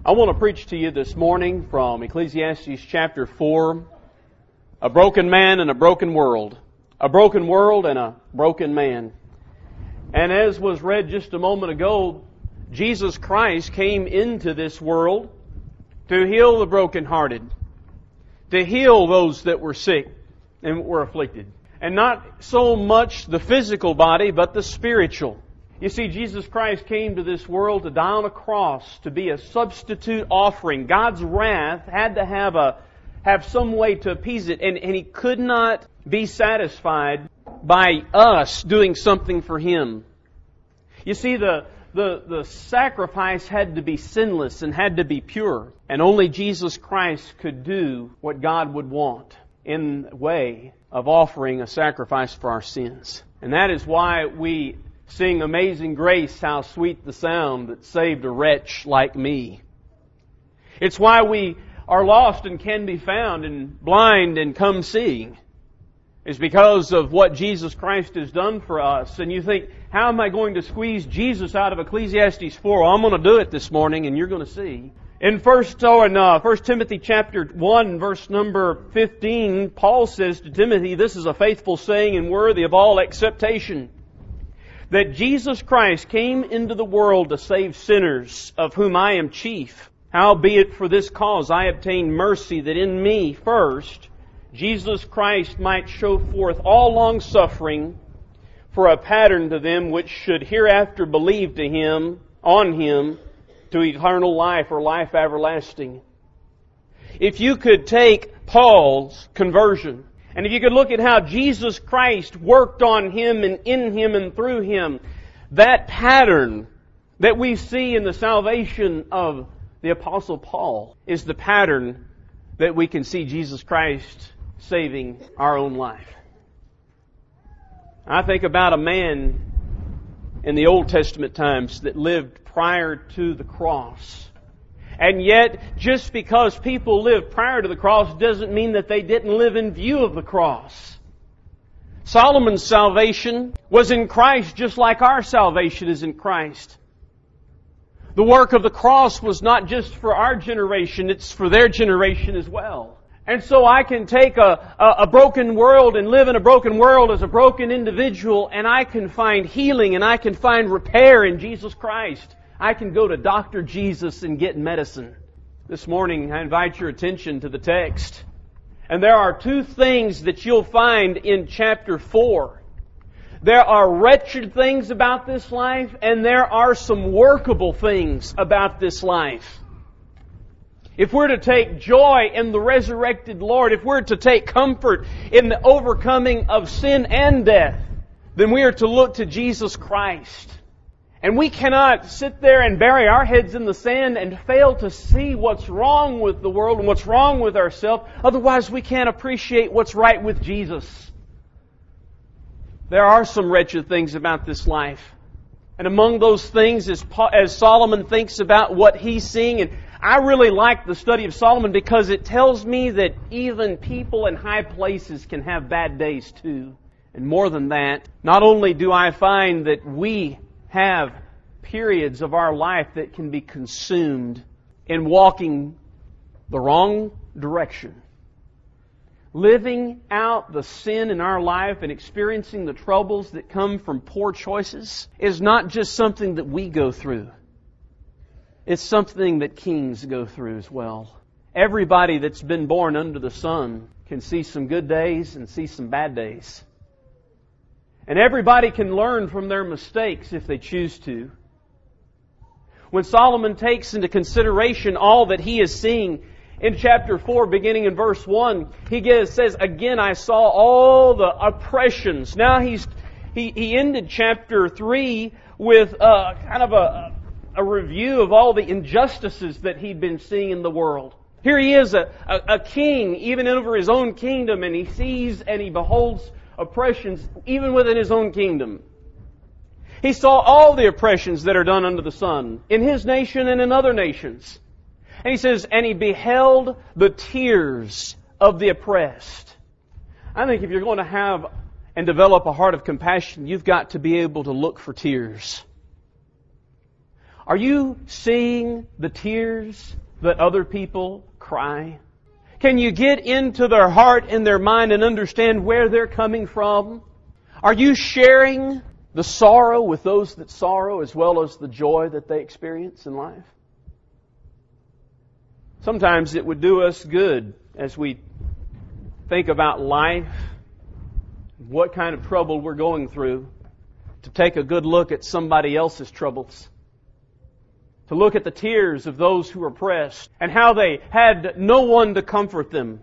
I want to preach to you this morning from Ecclesiastes chapter 4, a broken man and a broken world. A broken world and a broken man. And as was read just a moment ago, Jesus Christ came into this world to heal the brokenhearted, to heal those that were sick and were afflicted. And not so much the physical body, but the spiritual. You see, Jesus Christ came to this world to die on a cross, to be a substitute offering. God's wrath had to have some way to appease it, and He could not be satisfied by us doing something for Him. You see, the sacrifice had to be sinless and had to be pure, and only Jesus Christ could do what God would want in the way of offering a sacrifice for our sins. And that is why we sing Amazing Grace, how sweet the sound that saved a wretch like me. It's why we are lost and can be found and blind and come seeing. It's because of what Jesus Christ has done for us. And you think, how am I going to squeeze Jesus out of Ecclesiastes 4? Well, I'm going to do it this morning and you're going to see. In 1 Timothy chapter 1, verse number 15, Paul says to Timothy, this is a faithful saying and worthy of all acceptation, that Jesus Christ came into the world to save sinners, of whom I am chief. Howbeit for this cause I obtained mercy, that in me first Jesus Christ might show forth all long-suffering for a pattern to them which should hereafter believe on Him, to eternal life or life everlasting. If you could take Paul's conversion, and if you could look at how Jesus Christ worked on him and in him and through him, that pattern that we see in the salvation of the Apostle Paul is the pattern that we can see Jesus Christ saving our own life. I think about a man in the Old Testament times that lived prior to the cross. And yet, just because people lived prior to the cross doesn't mean that they didn't live in view of the cross. Solomon's salvation was in Christ just like our salvation is in Christ. The work of the cross was not just for our generation, it's for their generation as well. And so I can take a broken world and live in a broken world as a broken individual, and I can find healing and I can find repair in Jesus Christ. I can go to Dr. Jesus and get medicine. This morning I invite your attention to the text. And there are two things that you'll find in chapter 4. There are wretched things about this life, and there are some workable things about this life. If we're to take joy in the resurrected Lord, if we're to take comfort in the overcoming of sin and death, then we are to look to Jesus Christ. And we cannot sit there and bury our heads in the sand and fail to see what's wrong with the world and what's wrong with ourselves. Otherwise, we can't appreciate what's right with Jesus. There are some wretched things about this life. And among those things, as Solomon thinks about what he's seeing, and I really like the study of Solomon because it tells me that even people in high places can have bad days too. And more than that, not only do I find that we have periods of our life that can be consumed in walking the wrong direction. Living out the sin in our life and experiencing the troubles that come from poor choices is not just something that we go through. It's something that kings go through as well. Everybody that's been born under the sun can see some good days and see some bad days. And everybody can learn from their mistakes if they choose to. When Solomon takes into consideration all that he is seeing in chapter 4, beginning in verse 1, he says, again I saw all the oppressions. Now he ended chapter 3 with kind of a review of all the injustices that he'd been seeing in the world. Here he is, a king, even over his own kingdom, and he sees and he beholds oppressions even within his own kingdom. He saw all the oppressions that are done under the sun in his nation and in other nations. And he says, and he beheld the tears of the oppressed. I think if you're going to have and develop a heart of compassion, you've got to be able to look for tears. Are you seeing the tears that other people cry? Can you get into their heart and their mind and understand where they're coming from? Are you sharing the sorrow with those that sorrow as well as the joy that they experience in life? Sometimes it would do us good as we think about life, what kind of trouble we're going through, to take a good look at somebody else's troubles. To look at the tears of those who are oppressed and how they had no one to comfort them.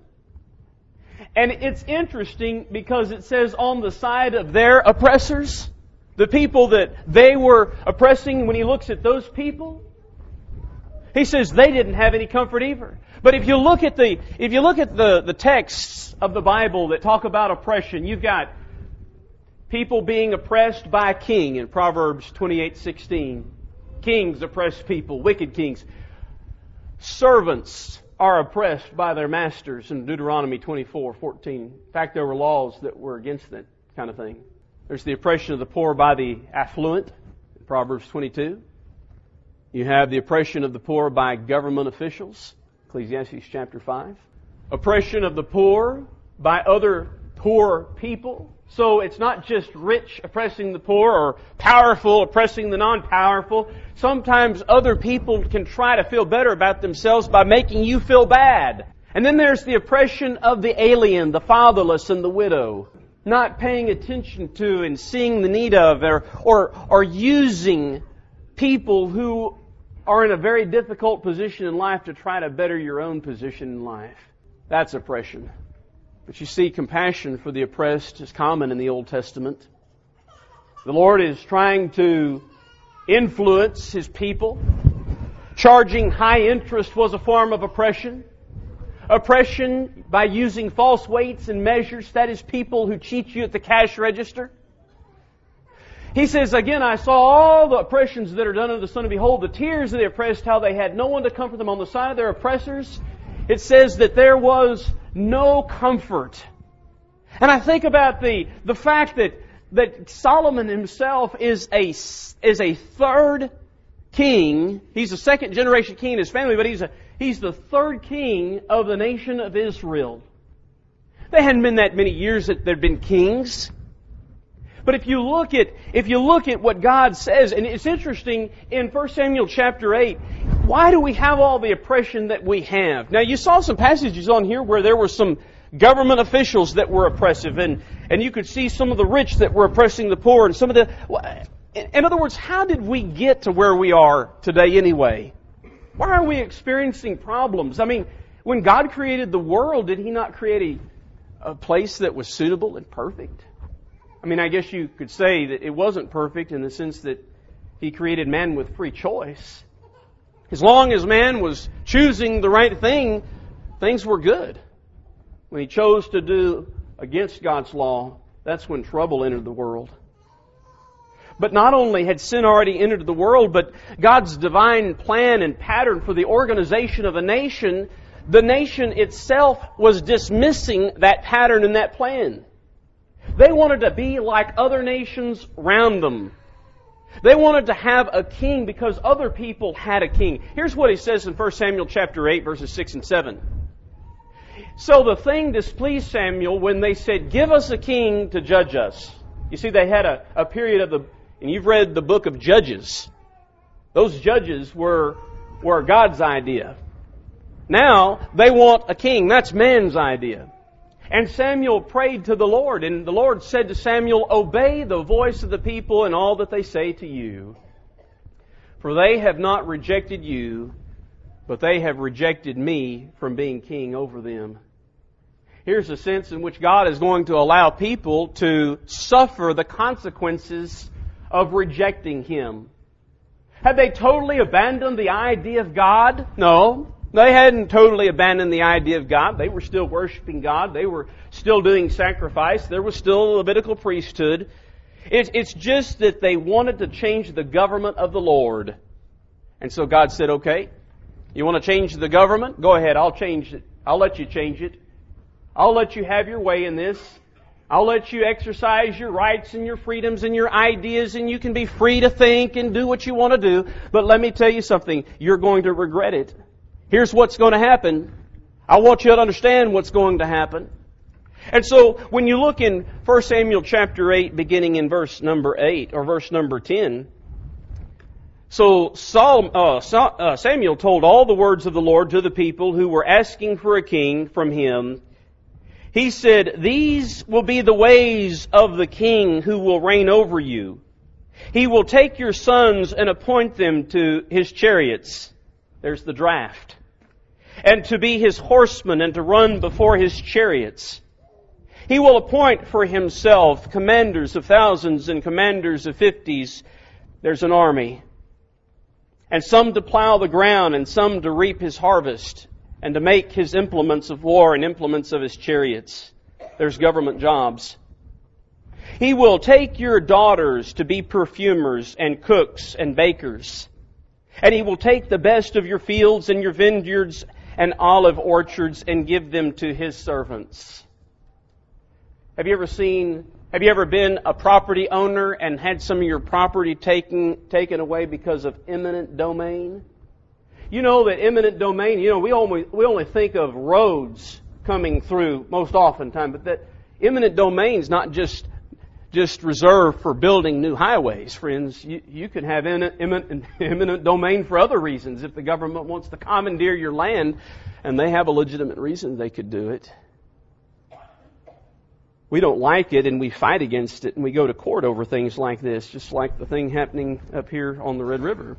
And it's interesting because it says on the side of their oppressors, the people that they were oppressing, when he looks at those people, he says they didn't have any comfort either. But if you look at the texts of the Bible that talk about oppression, you've got people being oppressed by a king in Proverbs 28:16. Kings oppress people, wicked kings. Servants are oppressed by their masters in Deuteronomy 24:14. In fact, there were laws that were against that kind of thing. There's the oppression of the poor by the affluent in Proverbs 22. You have the oppression of the poor by government officials, Ecclesiastes chapter 5. Oppression of the poor by other poor people. So it's not just rich oppressing the poor or powerful oppressing the non-powerful. Sometimes other people can try to feel better about themselves by making you feel bad. And then there's the oppression of the alien, the fatherless, and the widow. Not paying attention to and seeing the need of or using people who are in a very difficult position in life to try to better your own position in life. That's oppression. But you see, compassion for the oppressed is common in the Old Testament. The Lord is trying to influence His people. Charging high interest was a form of oppression. Oppression by using false weights and measures, that is people who cheat you at the cash register. He says, again, I saw all the oppressions that are done unto the Son, and behold, the tears of the oppressed, how they had no one to comfort them on the side of their oppressors. It says that there was no comfort. And I think about the fact that Solomon himself is a third king. He's a second generation king in his family, but he's the third king of the nation of Israel. They hadn't been that many years that there'd been kings. But if you look at what God says, and it's interesting in 1 Samuel chapter 8, why do we have all the oppression that we have? Now you saw some passages on here where there were some government officials that were oppressive, and you could see some of the rich that were oppressing the poor, and some of the... In other words, how did we get to where we are today anyway? Why are we experiencing problems? I mean, when God created the world, did He not create a place that was suitable and perfect? I mean, I guess you could say that it wasn't perfect in the sense that He created man with free choice. As long as man was choosing the right thing, things were good. When he chose to do against God's law, that's when trouble entered the world. But not only had sin already entered the world, but God's divine plan and pattern for the organization of a nation, the nation itself was dismissing that pattern and that plan. They wanted to be like other nations around them. They wanted to have a king because other people had a king. Here's what he says in 1 Samuel chapter 8, verses 6 and 7. So the thing displeased Samuel when they said, give us a king to judge us. You see, they had a period of and you've read the book of Judges. Those judges were God's idea. Now, they want a king. That's man's idea. And Samuel prayed to the Lord, and the Lord said to Samuel, obey the voice of the people in all that they say to you. For they have not rejected you, but they have rejected me from being king over them. Here's a sense in which God is going to allow people to suffer the consequences of rejecting Him. Had they totally abandoned the idea of God? No. They hadn't totally abandoned the idea of God. They were still worshiping God. They were still doing sacrifice. There was still a Levitical priesthood. It's just that they wanted to change the government of the Lord. And so God said, okay, you want to change the government? Go ahead, I'll change it. I'll let you change it. I'll let you have your way in this. I'll let you exercise your rights and your freedoms and your ideas, and you can be free to think and do what you want to do. But let me tell you something. You're going to regret it. Here's what's going to happen. I want you to understand what's going to happen. And so when you look in 1 Samuel chapter 8, beginning in verse number 8 or verse number 10, so Samuel told all the words of the Lord to the people who were asking for a king from him. He said, "These will be the ways of the king who will reign over you. He will take your sons and appoint them to his chariots." There's the draft. "And to be his horsemen and to run before his chariots. He will appoint for himself commanders of thousands and commanders of 50s. There's an army. "And some to plow the ground and some to reap his harvest, and to make his implements of war and implements of his chariots." There's government jobs. "He will take your daughters to be perfumers and cooks and bakers. And he will take the best of your fields and your vineyards and olive orchards and give them to his servants." Have you ever been a property owner and had some of your property taken away because of eminent domain? You know that eminent domain, we only think of roads coming through most often time, but that eminent domain is not just reserved for building new highways, friends. You can have eminent domain for other reasons. If the government wants to commandeer your land and they have a legitimate reason, they could do it. We don't like it and we fight against it and we go to court over things like this, just like the thing happening up here on the Red River.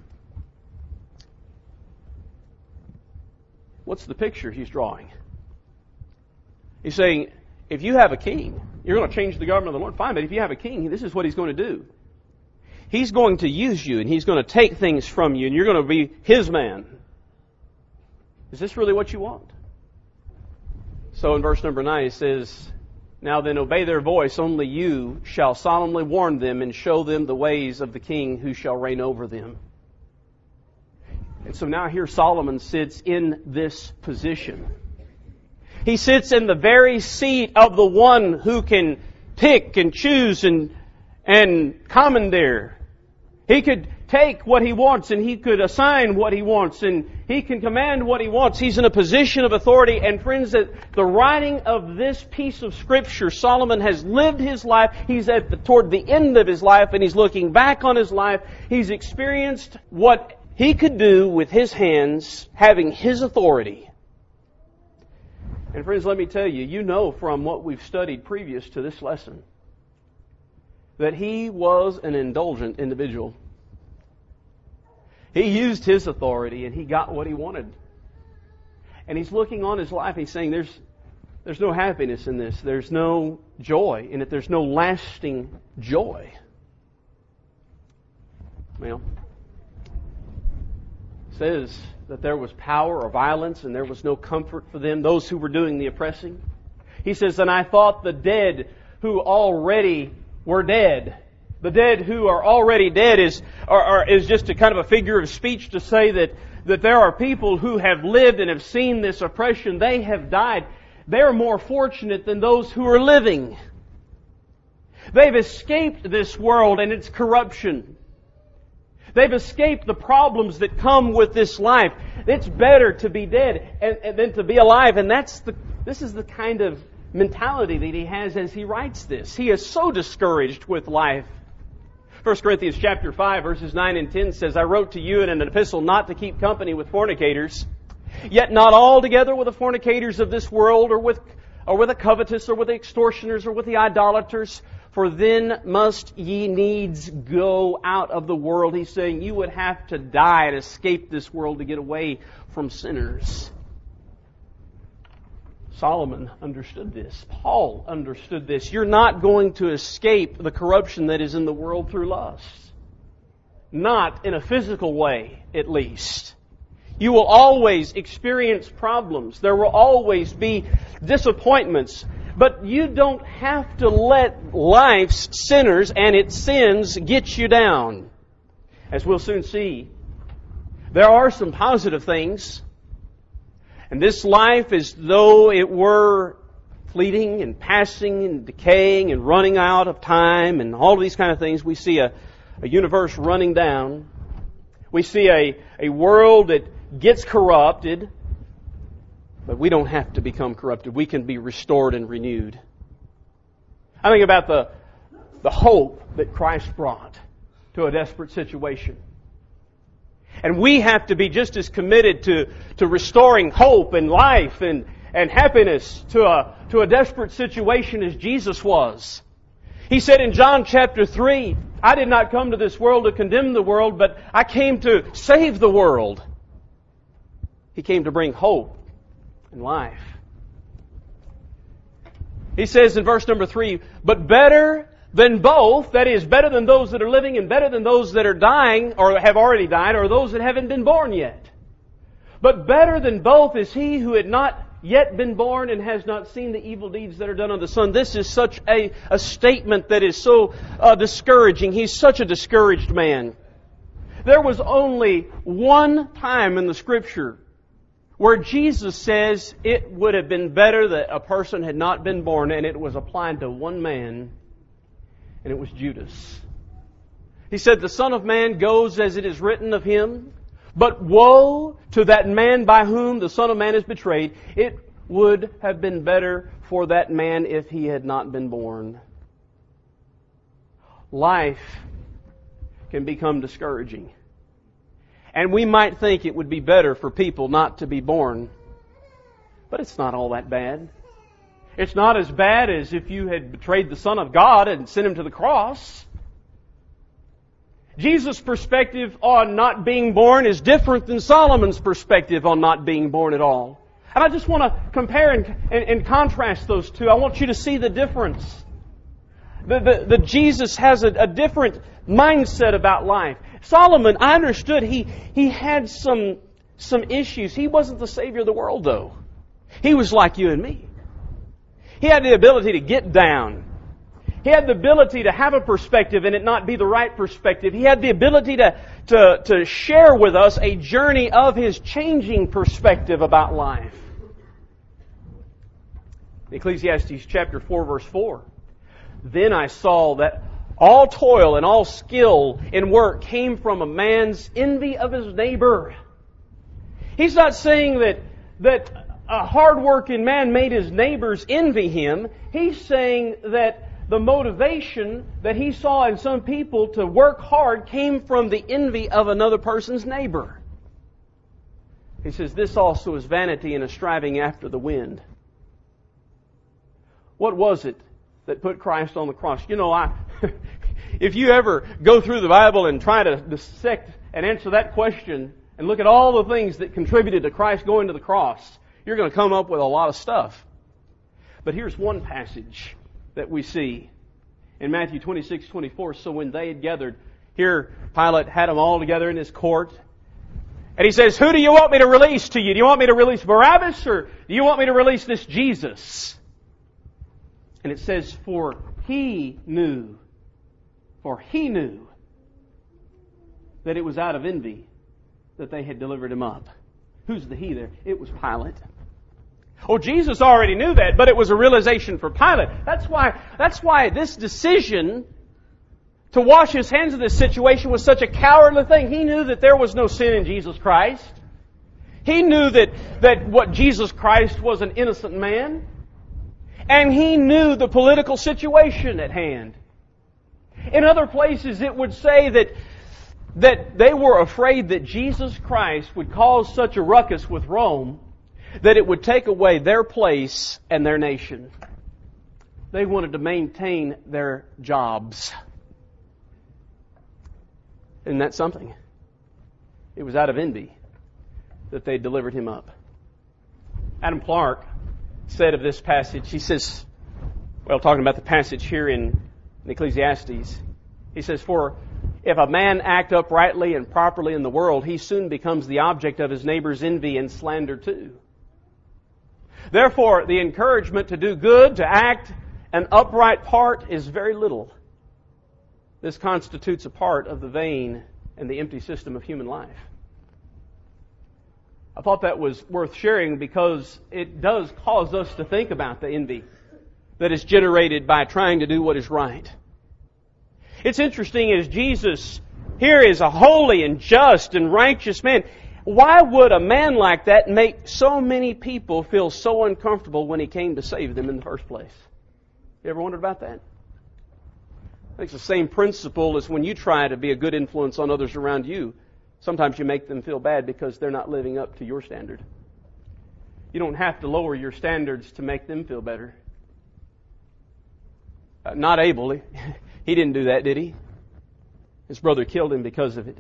What's the picture he's drawing? He's saying, if you have a king, you're going to change the government of the Lord. Fine, but if you have a king, this is what he's going to do. He's going to use you and he's going to take things from you and you're going to be his man. Is this really what you want? So in verse number 9 it says, "Now then obey their voice, only you shall solemnly warn them and show them the ways of the king who shall reign over them." And so now here Solomon sits in this position. He sits in the very seat of the one who can pick and choose and commandeer. He could take what he wants and he could assign what he wants and he can command what he wants. He's in a position of authority. And friends, at the writing of this piece of Scripture, Solomon has lived his life. He's toward the end of his life and he's looking back on his life. He's experienced what he could do with his hands, having his authority. And friends, let me tell you, you know from what we've studied previous to this lesson, that he was an indulgent individual. He used his authority and he got what he wanted. And he's looking on his life and he's saying, there's no happiness in this. There's no joy in it. There's no lasting joy. Well, it says that there was power or violence and there was no comfort for them, those who were doing the oppressing. He says, "And I thought the dead who already were dead." The dead who are already dead is just a kind of a figure of speech to say that there are people who have lived and have seen this oppression. They have died. They're more fortunate than those who are living. They've escaped this world and its corruption. They've escaped the problems that come with this life. It's better to be dead than to be alive. And this is the kind of mentality that he has as he writes this. He is so discouraged with life. 1 Corinthians chapter 5 verses 9 and 10 says, "I wrote to you in an epistle not to keep company with fornicators, yet not altogether with the fornicators of this world, or with the covetous, or with the extortioners, or with the idolaters, for then must ye needs go out of the world." He's saying you would have to die and escape this world to get away from sinners. Solomon understood this. Paul understood this. You're not going to escape the corruption that is in the world through lust. Not in a physical way, at least. You will always experience problems. There will always be disappointments. But you don't have to let life's sinners and its sins get you down. As we'll soon see, there are some positive things. And this life, as though it were fleeting and passing and decaying and running out of time and all of these kind of things. We see a universe running down. We see a world that gets corrupted, but we don't have to become corrupted. We can be restored and renewed. I think about the hope that Christ brought to a desperate situation. And we have to be just as committed to restoring hope and life and happiness to a desperate situation as Jesus was. He said in John chapter 3, I did not come to this world to condemn the world, but I came to save the world. He came to bring hope and life. He says in verse number 3, but better than both, that is, better than those that are living and better than those that are dying or have already died or those that haven't been born yet. But better than both is he who had not yet been born and has not seen the evil deeds that are done on the Son. This is such a statement that is so discouraging. He's such a discouraged man. There was only one time in the Scripture where Jesus says it would have been better that a person had not been born, and it was applied to one man, and it was Judas. He said, the Son of Man goes as it is written of him, but woe to that man by whom the Son of Man is betrayed. It would have been better for that man if he had not been born. Life can become discouraging. And we might think it would be better for people not to be born. But it's not all that bad. It's not as bad as if you had betrayed the Son of God and sent Him to the cross. Jesus' perspective on not being born is different than Solomon's perspective on not being born at all. And I just want to compare and contrast those two. I want you to see the difference. The Jesus has a different mindset about life. Solomon, I understood he had some issues. He wasn't the Savior of the world, though. He was like you and me. He had the ability to get down. He had the ability to have a perspective and it not be the right perspective. He had the ability to share with us a journey of his changing perspective about life. Ecclesiastes chapter 4, verse 4. Then I saw that all toil and all skill in work came from a man's envy of his neighbor. He's not saying that a hard-working man made his neighbors envy him. He's saying that the motivation that he saw in some people to work hard came from the envy of another person's neighbor. He says, this also is vanity and a striving after the wind. What was it that put Christ on the cross? You know, if you ever go through the Bible and try to dissect and answer that question and look at all the things that contributed to Christ going to the cross, you're going to come up with a lot of stuff. But here's one passage that we see in Matthew 26:24. So when they had gathered, here Pilate had them all together in his court. And he says, who do you want me to release to you? Do you want me to release Barabbas or do you want me to release this Jesus? And it says, for he knew that it was out of envy that they had delivered him up. Who's the he there? It was Pilate. Oh, Jesus already knew that, but it was a realization for Pilate. That's why this decision to wash his hands of this situation was such a cowardly thing. He knew that there was no sin in Jesus Christ. He knew that what Jesus Christ was an innocent man. And he knew the political situation at hand. In other places it would say that they were afraid that Jesus Christ would cause such a ruckus with Rome that it would take away their place and their nation. They wanted to maintain their jobs. Isn't that something? It was out of envy that they delivered him up. Adam Clarke said of this passage, he says, well, talking about the passage here in Ecclesiastes, he says, for if a man act uprightly and properly in the world, he soon becomes the object of his neighbor's envy and slander too. Therefore, the encouragement to do good, to act an upright part is very little. This constitutes a part of the vain and the empty system of human life. I thought that was worth sharing because it does cause us to think about the envy that is generated by trying to do what is right. It's interesting, as Jesus here is a holy and just and righteous man, why would a man like that make so many people feel so uncomfortable when He came to save them in the first place? You ever wondered about that? I think it's the same principle as when you try to be a good influence on others around you. Sometimes you make them feel bad because they're not living up to your standard. You don't have to lower your standards to make them feel better. Not Abel. He didn't do that, did he? His brother killed him because of it.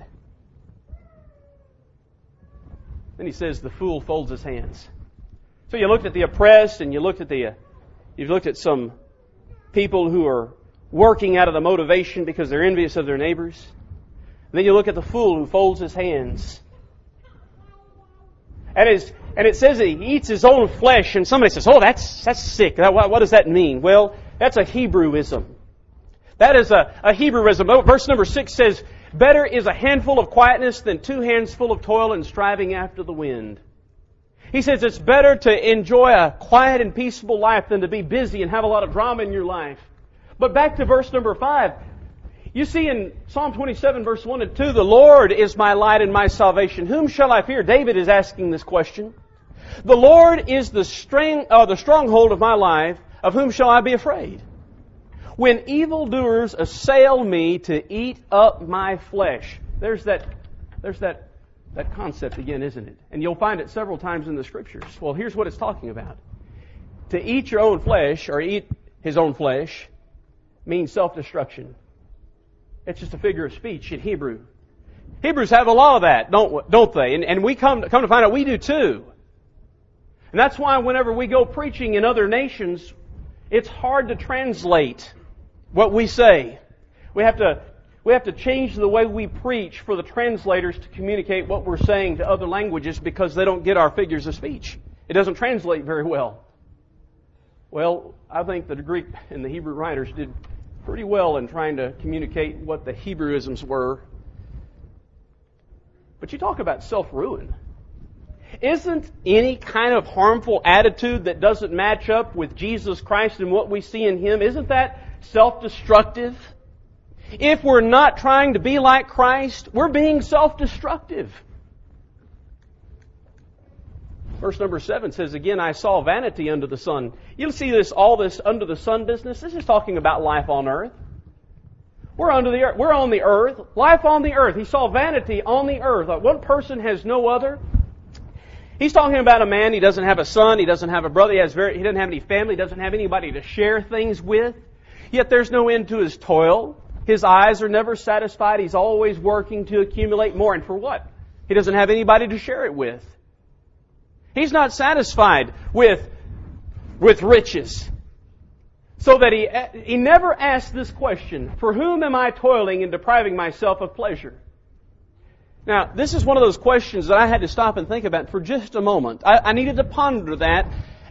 Then he says the fool folds his hands. So you looked at the oppressed, and you've looked at some people who are working out of the motivation because they're envious of their neighbors. And then you look at the fool who folds his hands. And it says that he eats his own flesh, and somebody says, "Oh, that's sick. What does that mean?" Well, that's a Hebrewism. That is a Hebrewism. Verse number 6 says, "Better is a handful of quietness than 2 hands full of toil and striving after the wind." He says it's better to enjoy a quiet and peaceable life than to be busy and have a lot of drama in your life. But back to verse number 5. You see in Psalm 27, verse 1 and 2, "The Lord is my light and my salvation. Whom shall I fear?" David is asking this question. "The Lord is the stronghold of my life. Of whom shall I be afraid? When evildoers assail me to eat up my flesh." There's that concept again, isn't it? And you'll find it several times in the Scriptures. Well, here's what it's talking about. To eat your own flesh, or eat his own flesh, means self-destruction. It's just a figure of speech in Hebrew. Hebrews have a lot of that, don't they? And we come to find out we do too. And that's why whenever we go preaching in other nations, it's hard to translate what we say. We have to change the way we preach for the translators to communicate what we're saying to other languages because they don't get our figures of speech. It doesn't translate very well. Well, I think the Greek and the Hebrew writers did pretty well in trying to communicate what the Hebrewisms were. But you talk about self-ruin. Isn't any kind of harmful attitude that doesn't match up with Jesus Christ and what we see in Him, isn't that self-destructive? If we're not trying to be like Christ, we're being self-destructive. Verse number 7 says, "Again, I saw vanity under the sun." You'll see all this under the sun business. This is talking about life on earth. We're on the earth. Life on the earth. He saw vanity on the earth. One person has no other. He's talking about a man. He doesn't have a son. He doesn't have a brother. He doesn't have any family. He doesn't have anybody to share things with. Yet there's no end to his toil. His eyes are never satisfied. He's always working to accumulate more. And for what? He doesn't have anybody to share it with. He's not satisfied with riches. So that he never asks this question, "For whom am I toiling and depriving myself of pleasure?" Now, this is one of those questions that I had to stop and think about for just a moment. I needed to ponder that.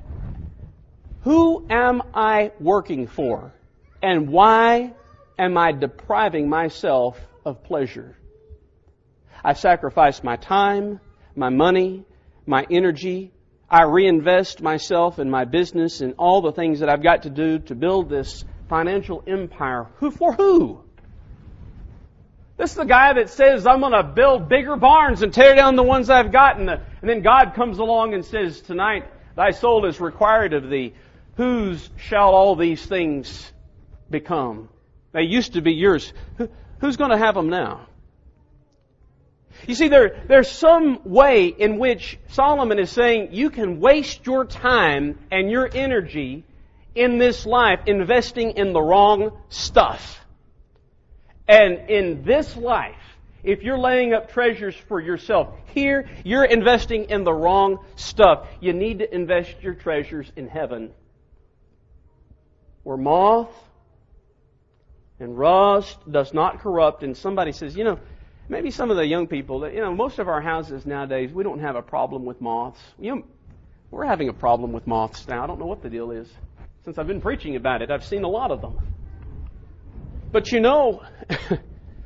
Who am I working for? And why am I depriving myself of pleasure? I've sacrificed my time, my money, my energy. I reinvest myself in my business and all the things that I've got to do to build this financial empire. For who? This is the guy that says, "I'm going to build bigger barns and tear down the ones I've got." And then God comes along and says, "Tonight thy soul is required of thee. Whose shall all these things become? They used to be yours. Who's going to have them now?" You see, there's some way in which Solomon is saying you can waste your time and your energy in this life investing in the wrong stuff. And in this life, if you're laying up treasures for yourself, here you're investing in the wrong stuff. You need to invest your treasures in heaven, where moth and rust does not corrupt. And somebody says, maybe some of the young people, most of our houses nowadays, we don't have a problem with moths. We're having a problem with moths now. I don't know what the deal is. Since I've been preaching about it, I've seen a lot of them. But the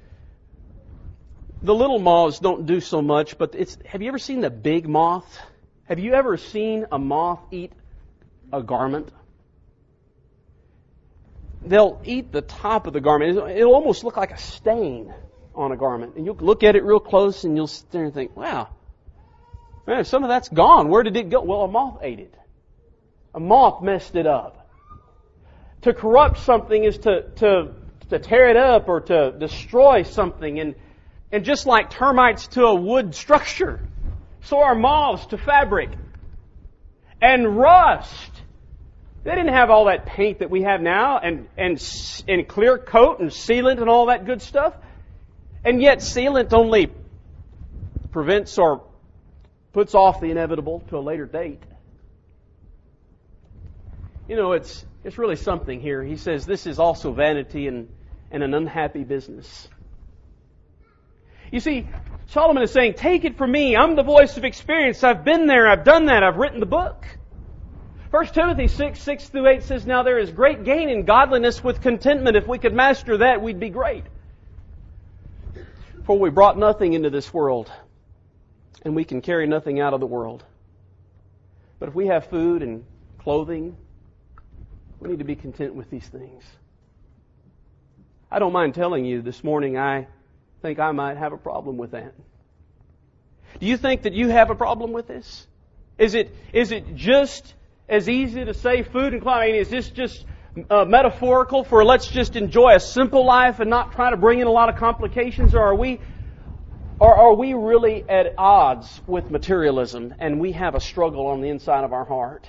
little moths don't do so much, but have you ever seen the big moth? Have you ever seen a moth eat a garment? they'll eat the top of the garment. It'll almost look like a stain on a garment. And you'll look at it real close and you'll sit there and think, wow, man, some of that's gone. Where did it go? Well, a moth ate it. A moth messed it up. To corrupt something is to tear it up or to destroy something. And just like termites to a wood structure, so are moths to fabric. And rust. They didn't have all that paint that we have now and clear coat and sealant and all that good stuff. And yet sealant only prevents or puts off the inevitable to a later date. You know, it's really something here. He says this is also vanity and an unhappy business. You see, Solomon is saying, take it from me. I'm the voice of experience. I've been there. I've done that. I've written the book. 1 Timothy 6:6-8 says, now there is great gain in godliness with contentment. If we could master that, we'd be great. For we brought nothing into this world, and we can carry nothing out of the world. But if we have food and clothing, we need to be content with these things. I don't mind telling you this morning, I think I might have a problem with that. Do you think that you have a problem with this? Is it just as easy to say food and clothing? I mean, is this just metaphorical for let's just enjoy a simple life and not try to bring in a lot of complications? Or are we really at odds with materialism and we have a struggle on the inside of our heart?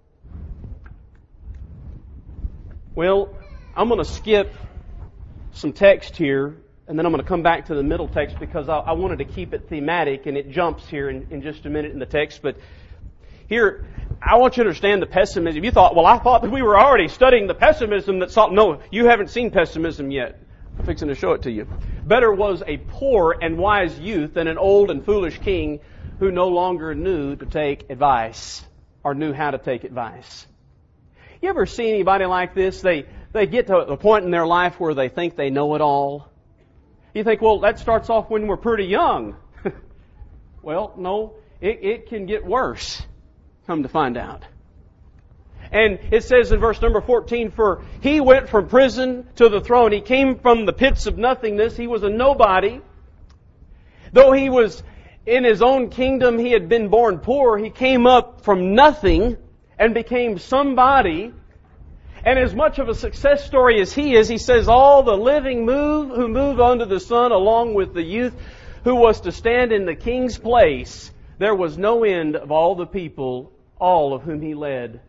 Well, I'm going to skip some text here, and then I'm going to come back to the middle text because I wanted to keep it thematic, and it jumps here in just a minute in the text. But here, I want you to understand the pessimism. You thought, well, I thought that we were already studying the pessimism that Solomon... No, you haven't seen pessimism yet. I'm fixing to show it to you. Better was a poor and wise youth than an old and foolish king who no longer knew to take advice or knew how to take advice. You ever see anybody like this? They get to the point in their life where they think they know it all. You think, well, that starts off when we're pretty young. Well, no, it can get worse, come to find out. And it says in verse number 14, for he went from prison to the throne. He came from the pits of nothingness. He was a nobody. Though he was in his own kingdom, he had been born poor. He came up from nothing and became somebody. And as much of a success story as he is, he says, all the living who move under the sun, along with the youth who was to stand in the king's place, there was no end of all the people, all of whom he led.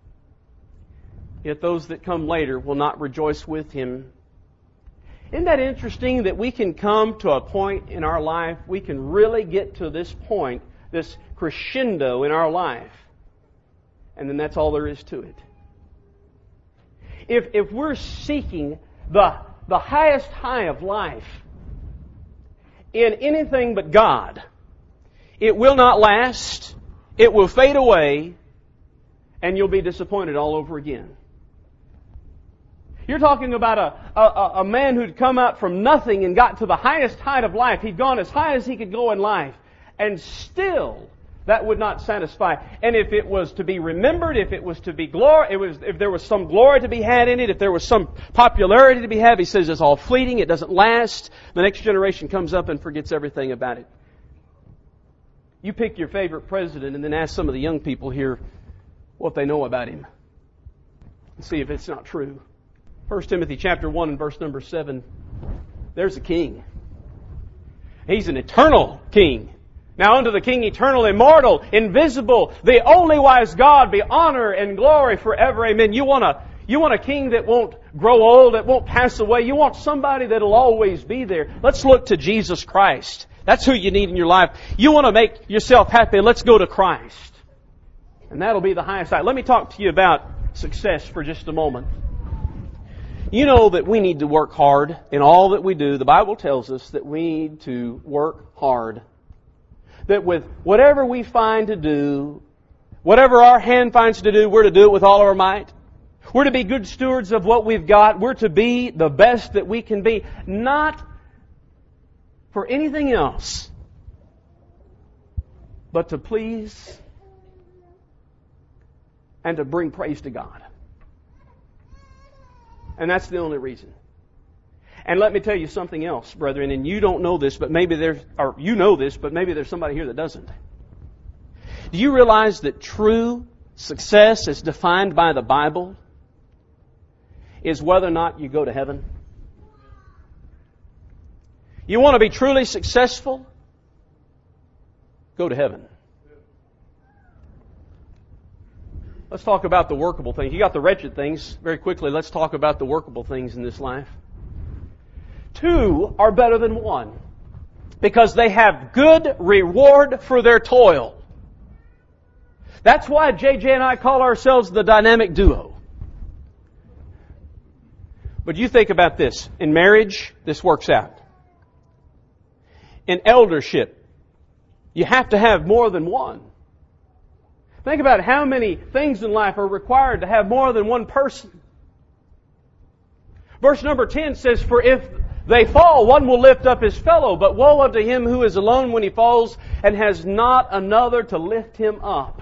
Yet those that come later will not rejoice with him. Isn't that interesting that we can come to a point in our life, we can really get to this point, this crescendo in our life, and then that's all there is to it. If we're seeking the highest high of life in anything but God, it will not last, it will fade away, and you'll be disappointed all over again. You're talking about a man who'd come out from nothing and got to the highest height of life. He'd gone as high as he could go in life, and still that would not satisfy. And if it was to be remembered, if it was to be if there was some glory to be had in it, if there was some popularity to be had, he says it's all fleeting, it doesn't last. The next generation comes up and forgets everything about it. You pick your favorite president and then ask some of the young people here what they know about him. And see if it's not true. 1 Timothy chapter 1 and verse number 7. There's a king. He's an eternal king. Now unto the King eternal, immortal, invisible, the only wise God, be honor and glory forever. Amen. You want a king that won't grow old, that won't pass away. You want somebody that'll always be there. Let's look to Jesus Christ. That's who you need in your life. You want to make yourself happy, let's go to Christ. And that'll be the highest side. Let me talk to you about success for just a moment. You know that we need to work hard in all that we do. The Bible tells us that we need to work hard. That with whatever we find to do, whatever our hand finds to do, we're to do it with all our might. We're to be good stewards of what we've got. We're to be the best that we can be. Not for anything else, but to please and to bring praise to God. And that's the only reason. And let me tell you something else, brethren, and you don't know this, but maybe you know this, but maybe there's somebody here that doesn't. Do you realize that true success as defined by the Bible is whether or not you go to heaven? You want to be truly successful? Go to heaven. Let's talk about the workable things. You got the wretched things. Very quickly, let's talk about the workable things in this life. 2 are better than 1 because they have good reward for their toil. That's why JJ and I call ourselves the dynamic duo. But you think about this. In marriage, this works out. In eldership, you have to have more than one. Think about how many things in life are required to have more than one person. Verse number 10 says, "For if they fall, one will lift up his fellow, but woe unto him who is alone when he falls and has not another to lift him up."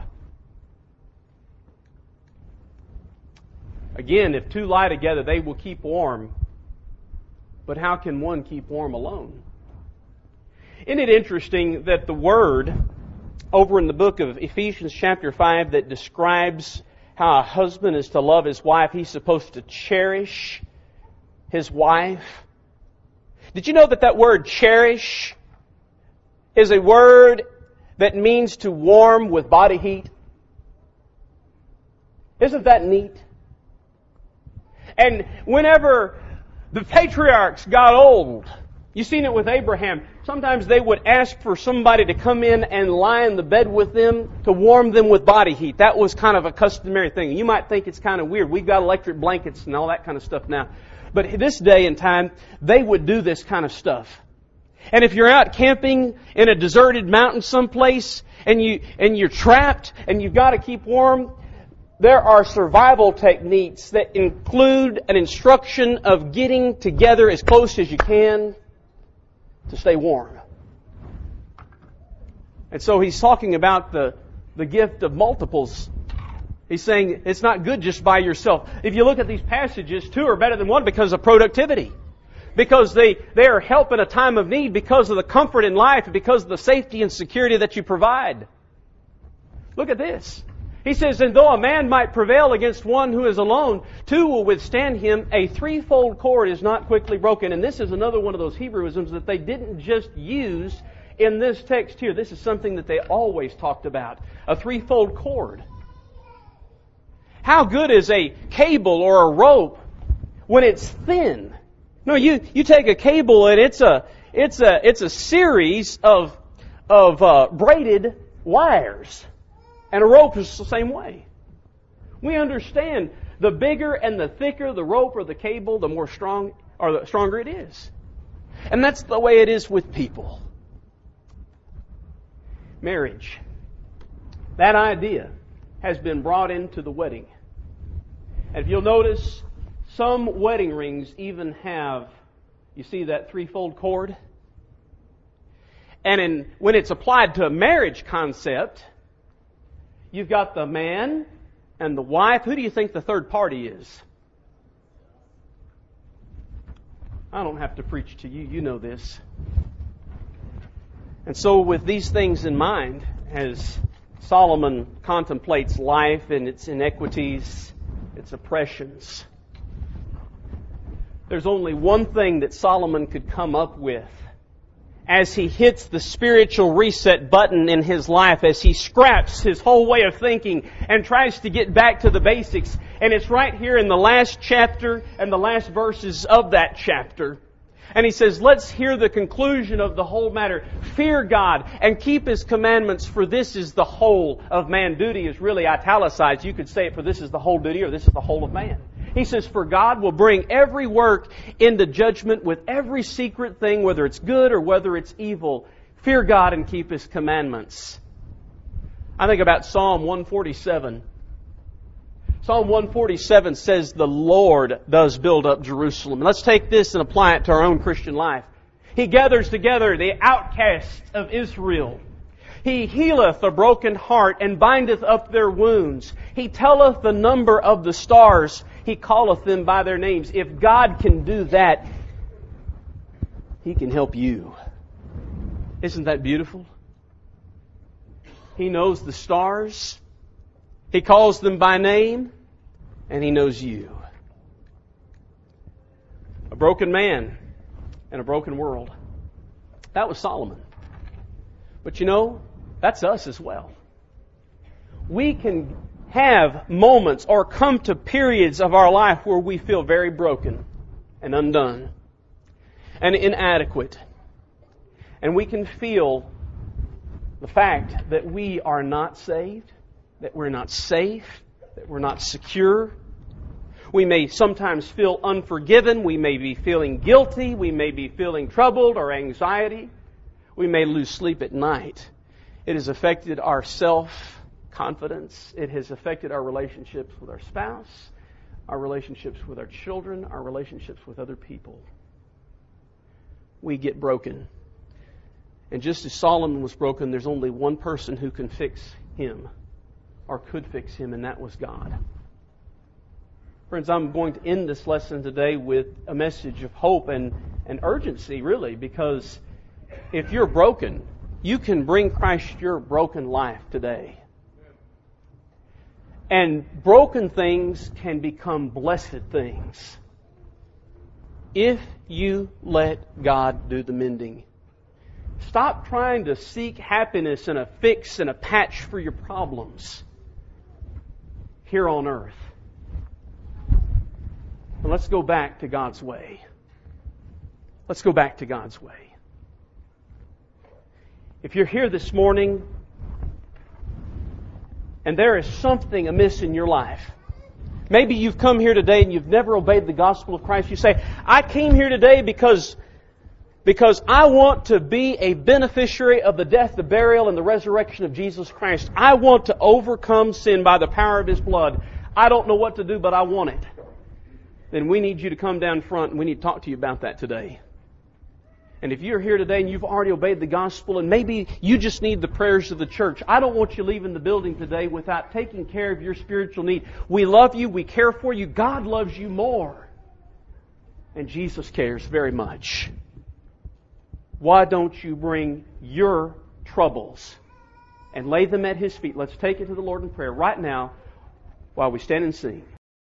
Again, if 2 lie together, they will keep warm. But how can one keep warm alone? Isn't it interesting that the word over in the book of Ephesians chapter 5 that describes how a husband is to love his wife, he's supposed to cherish his wife? Did you know that that word cherish is a word that means to warm with body heat? Isn't that neat? And whenever the patriarchs got old, you've seen it with Abraham, sometimes they would ask for somebody to come in and lie in the bed with them to warm them with body heat. That was kind of a customary thing. You might think it's kind of weird. We've got electric blankets and all that kind of stuff now. But this day and time, they would do this kind of stuff. And if you're out camping in a deserted mountain someplace and you're trapped and you've got to keep warm, there are survival techniques that include an instruction of getting together as close as you can to stay warm. And so he's talking about the gift of multiples. He's saying it's not good just by yourself. If you look at these passages, 2 are better than 1 because of productivity. Because they are help in a time of need, because of the comfort in life, because of the safety and security that you provide. Look at this. He says, "And though a man might prevail against one who is alone, 2 will withstand him. A threefold cord is not quickly broken." And this is another one of those Hebrewisms that they didn't just use in this text here. This is something that they always talked about. A threefold cord. How good is a cable or a rope when it's thin? No, you take a cable and it's a series of braided wires. And a rope is the same way. We understand the bigger and the thicker the rope or the cable, the more strong or the stronger it is. And that's the way it is with people. Marriage. That idea has been brought into the wedding. And if you'll notice, some wedding rings even have, you see that threefold cord? And when it's applied to a marriage concept, you've got the man and the wife. Who do you think the third party is? I don't have to preach to you. You know this. And so with these things in mind, as Solomon contemplates life and its inequities, its oppressions, there's only one thing that Solomon could come up with as he hits the spiritual reset button in his life, as he scraps his whole way of thinking and tries to get back to the basics. And it's right here in the last chapter and the last verses of that chapter. And he says, let's hear the conclusion of the whole matter. Fear God and keep His commandments, for this is the whole of man. Duty is really italicized. You could say it, for this is the whole duty, or this is the whole of man. He says, for God will bring every work into judgment with every secret thing, whether it's good or whether it's evil. Fear God and keep His commandments. I think about Psalm 147. Psalm 147 says, the Lord does build up Jerusalem. Let's take this and apply it to our own Christian life. He gathers together the outcasts of Israel. He healeth a broken heart, and bindeth up their wounds. He telleth the number of the stars. He calleth them by their names. If God can do that, He can help you. Isn't that beautiful? He knows the stars. He calls them by name. And He knows you. A broken man in a broken world. That was Solomon. But you know, that's us as well. We can have moments or come to periods of our life where we feel very broken and undone and inadequate. And we can feel the fact that we are not saved, that we're not safe, that we're not secure. We may sometimes feel unforgiven. We may be feeling guilty. We may be feeling troubled or anxiety. We may lose sleep at night. It has affected our self-confidence. It has affected our relationships with our spouse, our relationships with our children, our relationships with other people. We get broken. And just as Solomon was broken, there's only one person who can fix him, or could fix him, and that was God. Friends, I'm going to end this lesson today with a message of hope and urgency, really, because if you're broken, you can bring Christ your broken life today. And broken things can become blessed things if you let God do the mending. Stop trying to seek happiness and a fix and a patch for your problems here on earth. And let's go back to God's way. Let's go back to God's way. If you're here this morning and there is something amiss in your life, maybe you've come here today and you've never obeyed the gospel of Christ. You say, I came here today because I want to be a beneficiary of the death, the burial, and the resurrection of Jesus Christ. I want to overcome sin by the power of His blood. I don't know what to do, but I want it. Then we need you to come down front and we need to talk to you about that today. And if you're here today and you've already obeyed the gospel and maybe you just need the prayers of the church, I don't want you leaving the building today without taking care of your spiritual need. We love you. We care for you. God loves you more. And Jesus cares very much. Why don't you bring your troubles and lay them at His feet? Let's take it to the Lord in prayer right now while we stand and sing.